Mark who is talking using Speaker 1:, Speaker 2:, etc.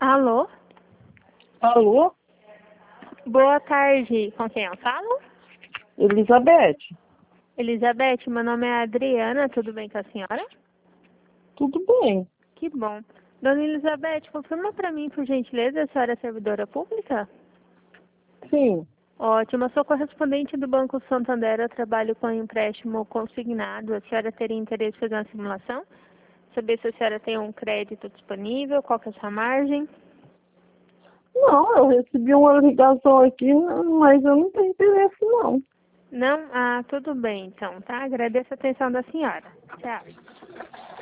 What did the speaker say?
Speaker 1: Alô?
Speaker 2: Alô?
Speaker 1: Boa tarde. Com quem eu falo?
Speaker 2: Elizabeth?
Speaker 1: Elizabeth, meu nome é Adriana. Tudo bem com a senhora?
Speaker 2: Tudo bem?
Speaker 1: Que bom. Dona Elizabeth, confirma para mim, por gentileza, a senhora é servidora pública?
Speaker 2: Sim.
Speaker 1: Ótimo. Eu sou correspondente do Banco Santander. Eu trabalho com empréstimo consignado. A senhora teria interesse em fazer uma simulação? Saber se a senhora tem um crédito disponível, qual que é a sua margem?
Speaker 2: Não, eu recebi uma ligação aqui, mas eu não tenho interesse, não.
Speaker 1: Não? Ah, tudo bem então, tá? Agradeço a atenção da senhora. Tchau.